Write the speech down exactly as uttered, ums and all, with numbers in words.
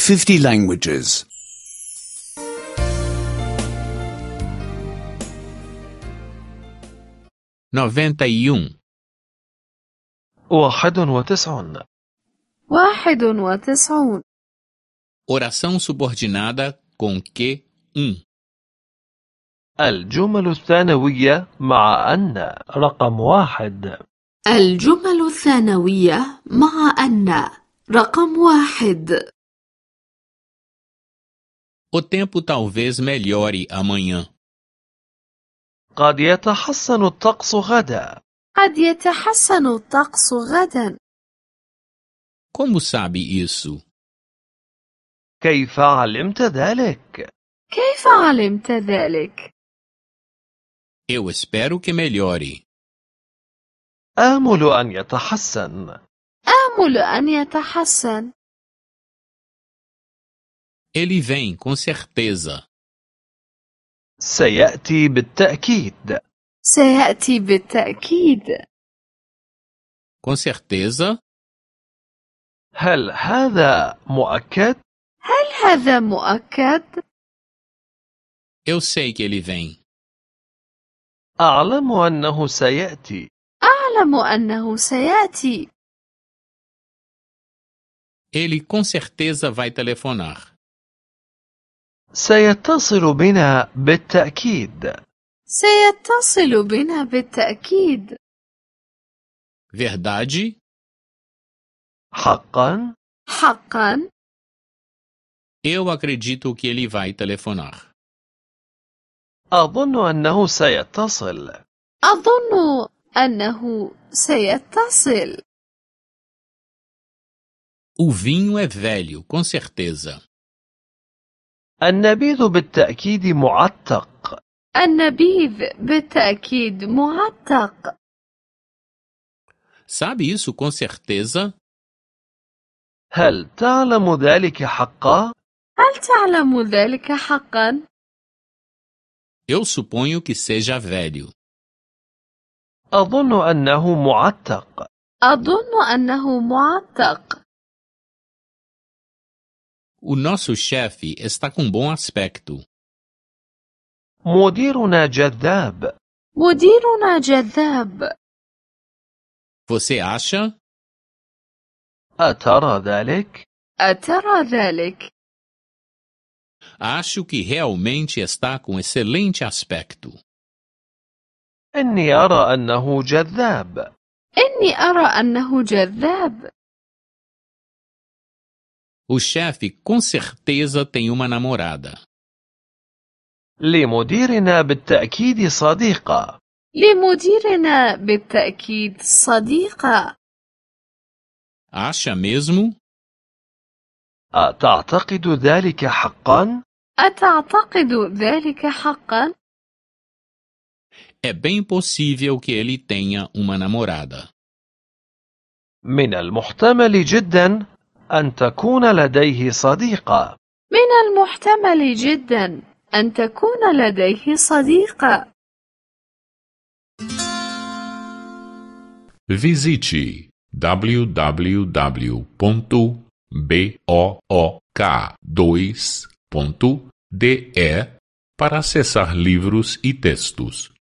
fifty languages. noventa e um. واحد وتسعون. واحد وتسعون. Oração subordinada com que um. الجمل الثانوية مع أن رقم واحد. الجمل الثانوية مع أن رقم واحد. O tempo talvez melhore amanhã. قد يتحسن الطقس غدا. قد يتحسن الطقس غدا. Como sabe isso? كيف علمت ذلك؟ كيف علمت ذلك؟ Eu espero que melhore. آمل أن يتحسن. آمل أن يتحسن. Ele vem, com certeza. سيأتي بالتأكيد. سيأتي بالتأكيد. Com certeza. هل هذا مؤكد؟ هل هذا مؤكد؟ Eu sei que ele vem. أعلم أنه سيأتي. أعلم أنه سيأتي. Ele com certeza vai telefonar. سيتصل بنا بالتأكيد. سيتصل بنا بالتأكيد. Verdade? حقا؟ حقا؟ Eu acredito que ele vai telefonar. أظن أنه سيتصل. أظن أنه سيتصل. O vinho é velho, com certeza. النبيذ بالتأكيد معتق. النبيذ بالتأكيد معتق. Sabe isso com certeza? هل تعلم ذلك حقا؟ هل تعلم ذلك حقا؟ Eu suponho que seja velho. أظن أنه معتق. أظن أنه معتق. O nosso chefe está com bom aspecto. مديرنا جذاب. مديرنا جذاب. Você acha? أترى ذلك؟ أترى ذلك؟ Acho que realmente está com excelente aspecto. إني أرى أنه جذاب. إني أرى أنه جذاب. O chefe com certeza tem uma namorada. لمديرنا بالتأكيد صديقة. لمديرنا بالتأكيد صديقة. Acha mesmo? أتعتقد ذلك حقا؟ أتعتقد ذلك حقا؟ É bem possível que ele tenha uma namorada. من المحتمل جدا أن تكون لديه صديقة. من المحتمل جدا أن تكون لديه صديقة. Visite w w w ponto book dois ponto d e para acessar livros e textos.